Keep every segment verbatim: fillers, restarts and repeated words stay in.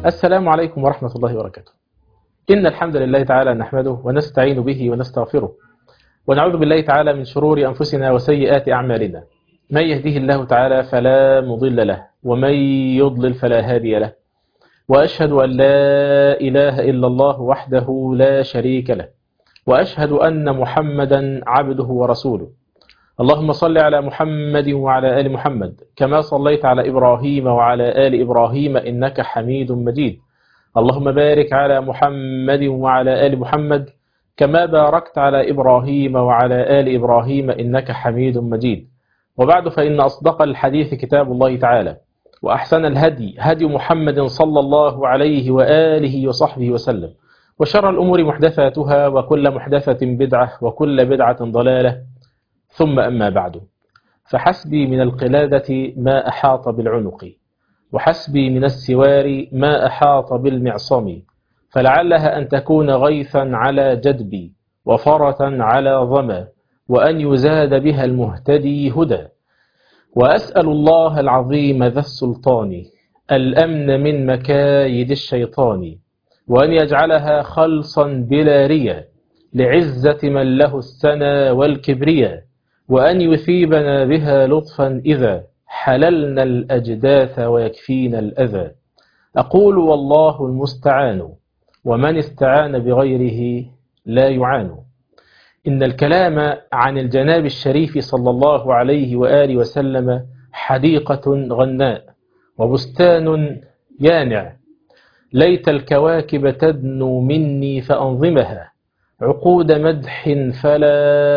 السلام عليكم ورحمة الله وبركاته. إن الحمد لله تعالى نحمده ونستعين به ونستغفره، ونعوذ بالله تعالى من شرور أنفسنا وسيئات أعمالنا. من يهده الله تعالى فلا مضل له، ومن يضلل فلا هادي له. وأشهد أن لا إله إلا الله وحده لا شريك له، وأشهد أن محمدا عبده ورسوله. اللهم صل على محمد وعلى آل محمد كما صليت على إبراهيم وعلى آل إبراهيم إنك حميد مجيد. اللهم بارك على محمد وعلى آل محمد كما باركت على إبراهيم وعلى آل إبراهيم إنك حميد مجيد. وبعد، فإن أصدق الحديث كتاب الله تعالى، وأحسن الهدي هدي محمد صلى الله عليه وآله وصحبه وسلم، وشر الأمور محدثاتها، وكل محدثة بدعة، وكل بدعة ضلالة، ثم أما بعد. فحسبي من القلادة ما أحاط بالعنق، وحسبي من السوار ما أحاط بالمعصم، فلعلها أن تكون غيثا على جدبي، وفرة على ظما، وأن يزاد بها المهتدي هدى. وأسأل الله العظيم ذا السلطان الأمن من مكايد الشيطان، وأن يجعلها خلصا بلا ريا لعزة من له السنا والكبرياء، وأن يثيبنا بها لطفا إذا حللنا الأجداث ويكفينا الأذى. أقول والله المستعان، ومن استعان بغيره لا يعان. إن الكلام عن الجناب الشريف صلى الله عليه وآله وسلم حديقة غناء وبستان يانع، ليت الكواكب تدنو مني فأنظمها عقود مدح فلا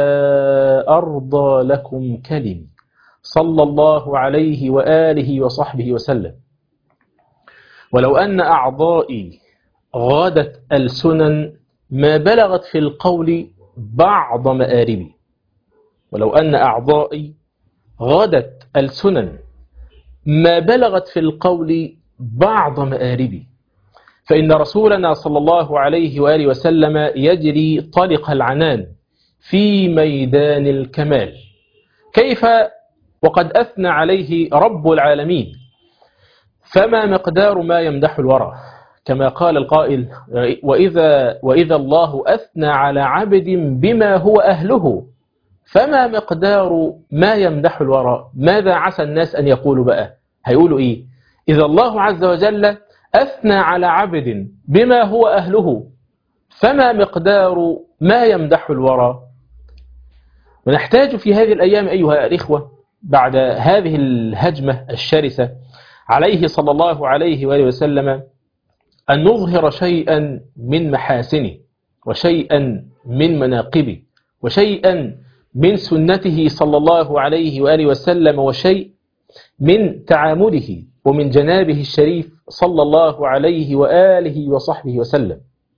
أرضى لكم كلمي، صلى الله عليه وآله وصحبه وسلم. ولو أن أعضائي غادت ألسنا ما بلغت في القول بعض مآربي. ولو أن أعضائي غادت ألسنا ما بلغت في القول بعض مآربي، فإن رسولنا صلى الله عليه وآله وسلم يجري طلق العنان في ميدان الكمال. كيف وقد أثنى عليه رب العالمين؟ فما مقدار ما يمدح الورى، كما قال القائل: وإذا, وإذا الله أثنى على عبد بما هو أهله، فما مقدار ما يمدح الورى. ماذا عسى الناس أن يقولوا بقى؟ هيقولوا إيه؟ إذا الله عز وجل أثنى على عبد بما هو أهله، فما مقدار ما يمدح الورى. ونحتاج في هذه الأيام أيها الإخوة، بعد هذه الهجمة الشرسة عليه صلى الله عليه وآله وسلم، أن نظهر شيئا من محاسنه، وشيئا من مناقبه، وشيئا من سنته صلى الله عليه وآله وسلم، وشيء من تعامله ومن جنابه الشريف صلى الله عليه وآله وصحبه وسلم.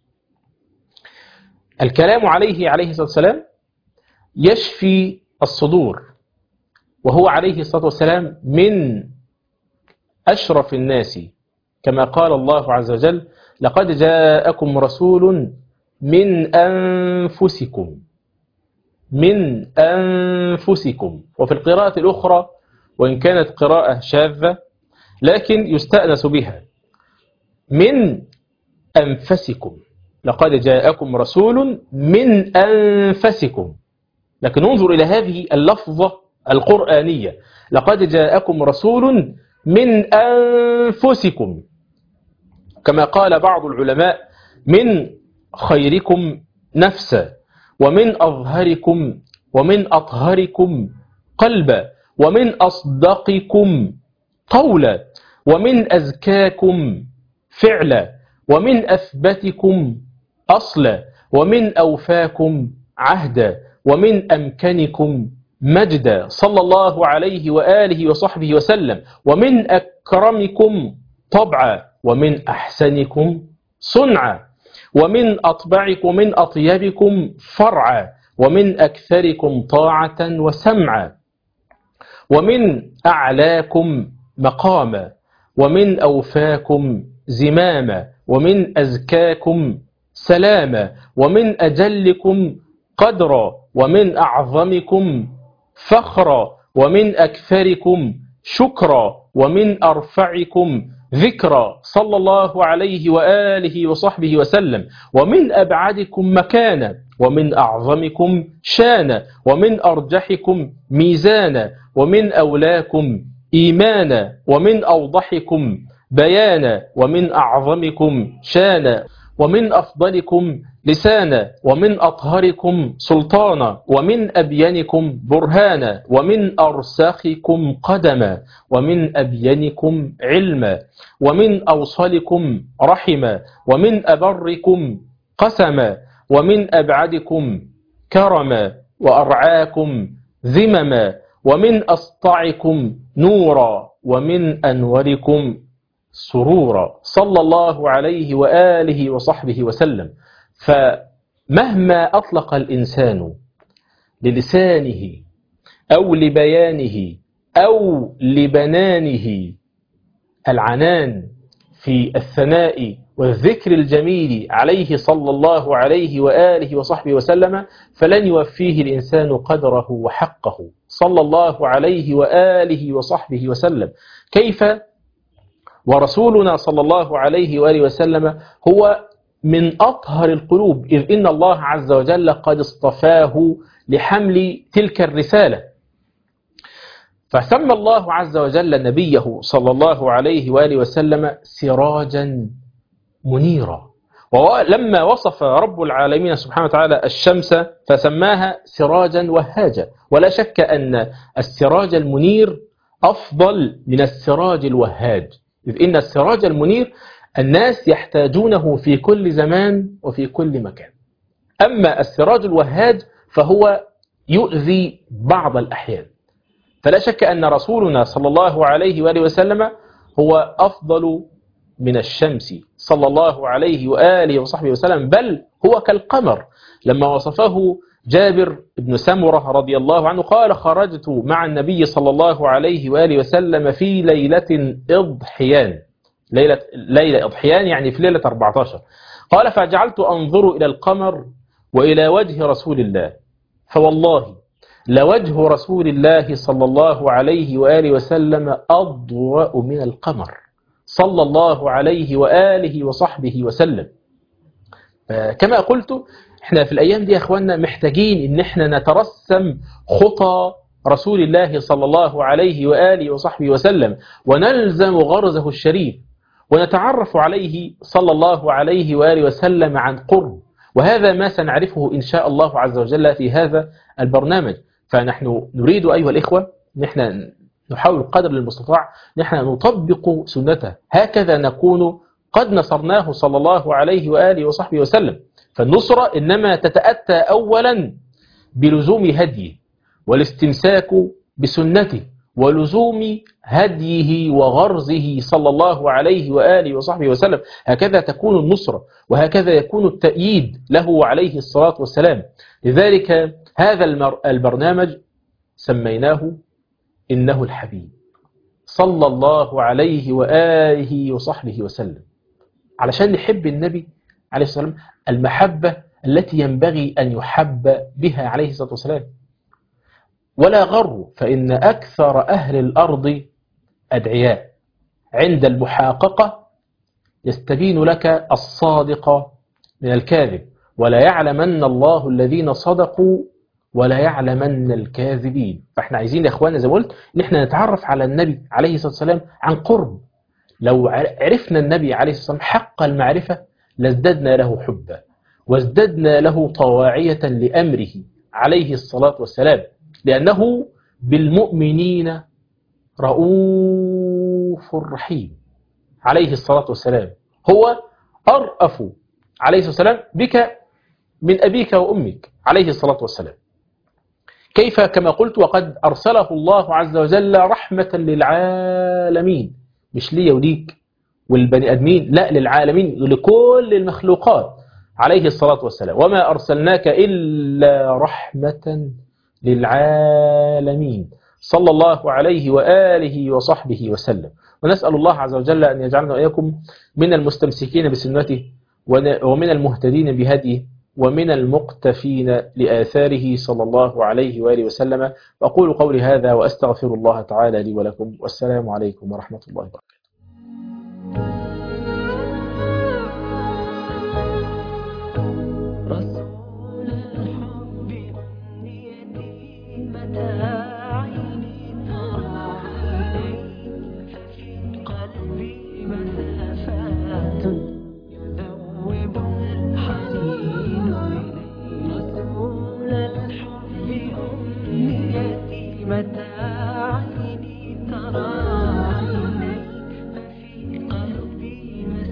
الكلام عليه عليه الصلاة والسلام يشفي الصدور، وهو عليه الصلاة والسلام من أشرف الناس، كما قال الله عز وجل: لقد جاءكم رسول من أنفسكم من أنفسكم. وفي القراءة الأخرى، وإن كانت قراءة شاذة لكن يستأنس بها: من أنفسكم. لقد جاءكم رسول من أنفسكم. لكن انظر إلى هذه اللفظة القرآنية: لقد جاءكم رسول من أنفسكم. كما قال بعض العلماء: من خيركم نفسا، ومن أظهركم ومن أطهركم قلبا، ومن أصدقكم قولا، ومن أزكاكم فعلا، ومن أثبتكم أصلا، ومن أوفاكم عهدا، ومن أمكنكم مجدا، صلى الله عليه وآله وصحبه وسلم. ومن أكرمكم طبعا، ومن أحسنكم صنعا، ومن أطبعكم ومن أطيبكم فرعا، ومن أكثركم طاعة وسمعا، ومن أعلاكم مقاما، ومن أوفاكم زماما، ومن أزكاكم سلاما، ومن أجلكم قدرا، ومن أعظمكم فخرا، ومن أكثركم شكرا، ومن أرفعكم ذكرى صلى الله عليه وآله وصحبه وسلم، ومن أبعدكم مكانا، ومن أعظمكم شانا، ومن أرجحكم ميزانا، ومن أولاكم إيمانا، ومن أوضحكم بيانا، ومن أعظمكم شانا، ومن أفضلكم لسانا، ومن أطهركم سلطانا، ومن أبينكم برهانا، ومن أرسخكم قدما، ومن أبينكم علما، ومن أوصلكم رحما، ومن أبركم قسما، ومن أبعدكم كرما، وأرعاكم ذمما، ومن أسطعكم نورا، ومن أنوركم سرورا، صلى الله عليه وآله وصحبه وسلم. فمهما أطلق الإنسان للسانه أو لبيانه أو لبنانه العنان في الثناء والذكر الجميل عليه صلى الله عليه وآله وصحبه وسلم، فلن يوفيه الإنسان قدره وحقه صلى الله عليه وآله وصحبه وسلم. كيف ورسولنا صلى الله عليه وآله وسلم هو من أطهر القلوب، إذ إن الله عز وجل قد اصطفاه لحمل تلك الرسالة، فسمى الله عز وجل نبيه صلى الله عليه وآله وسلم سراجا منيرا. ولما وصف رب العالمين سبحانه وتعالى الشمس فسماها سراجا وهاجا، ولا شك أن السراج المنير أفضل من السراج الوهاج، إذ إن السراج المنير الناس يحتاجونه في كل زمان وفي كل مكان، أما السراج الوهاج فهو يؤذي بعض الأحيان. فلا شك أن رسولنا صلى الله عليه وآله وسلم هو أفضل من الشمس صلى الله عليه وآله وصحبه وسلم، بل هو كالقمر. لما وصفه جابر بن سمرة رضي الله عنه قال: خرجت مع النبي صلى الله عليه وآله وسلم في ليلة إضحيان، ليلة, ليلة إضحيان يعني في ليلة أربعة عشر، قال: فجعلت أنظر إلى القمر وإلى وجه رسول الله، فوالله لوجه رسول الله صلى الله عليه وآله وسلم أضوأ من القمر صلى الله عليه وآله وصحبه وسلم. كما قلت، احنا في الأيام دي يا أخواننا محتاجين ان احنا نترسم خطى رسول الله صلى الله عليه وآله وصحبه وسلم، ونلزم غرزه الشريف، ونتعرف عليه صلى الله عليه وآله وسلم عن قرب. وهذا ما سنعرفه إن شاء الله عز وجل في هذا البرنامج. فنحن نريد أيها الإخوة نحن نحاول قدر المستطاع نحن نطبق سنته، هكذا نكون قد نصرناه صلى الله عليه وآله وصحبه وسلم. فالنصرة إنما تتأتى أولا بلزوم هديه والاستمساك بسنته ولزوم هديه وغرزه صلى الله عليه وآله وصحبه وسلم، هكذا تكون النصرة وهكذا يكون التأييد له عليه الصلاة والسلام. لذلك هذا البرنامج سميناه إنه الحبيب صلى الله عليه وآله وصحبه وسلم، علشان نحب النبي عليه الصلاة والسلام المحبة التي ينبغي أن يحب بها عليه الصلاة والسلام. ولا غر، فإن أكثر أهل الأرض أدعياء، عند المحاققة يستبين لك الصادق من الكاذب، ولا يعلمن الله الذين صدقوا ولا يعلمن الكاذبين. فاحنا عايزين يا اخوانا زي ما قلت ان احنا نتعرف على النبي عليه الصلاة والسلام عن قرب. لو عرفنا النبي عليه الصلاة والسلام حق المعرفة لازددنا له حبا وازددنا له طواعية لأمره عليه الصلاة والسلام، لأنه بالمؤمنين رؤوف رحيم عليه الصلاة والسلام. هو أرأف عليه الصلاة والسلام بك من أبيك وأمك عليه الصلاة والسلام. كيف؟ كما قلت وقد أرسله الله عز وجل رحمة للعالمين، مش لي وليك والبني أدمين، لا، للعالمين، لكل المخلوقات عليه الصلاة والسلام. وما أرسلناك إلا رحمة للعالمين صلى الله عليه وآله وصحبه وسلم. ونسأل الله عز وجل أن يجعلنا وإياكم من المستمسكين بسنته ومن المهتدين بهديه ومن المقتفين لآثاره صلى الله عليه وآله وسلم. وأقول قولي هذا وأستغفر الله تعالى لي ولكم، والسلام عليكم ورحمة الله وبركاته.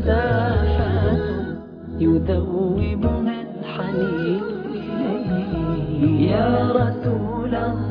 مسافات يذوبها الحنين إليه. يا رسول الله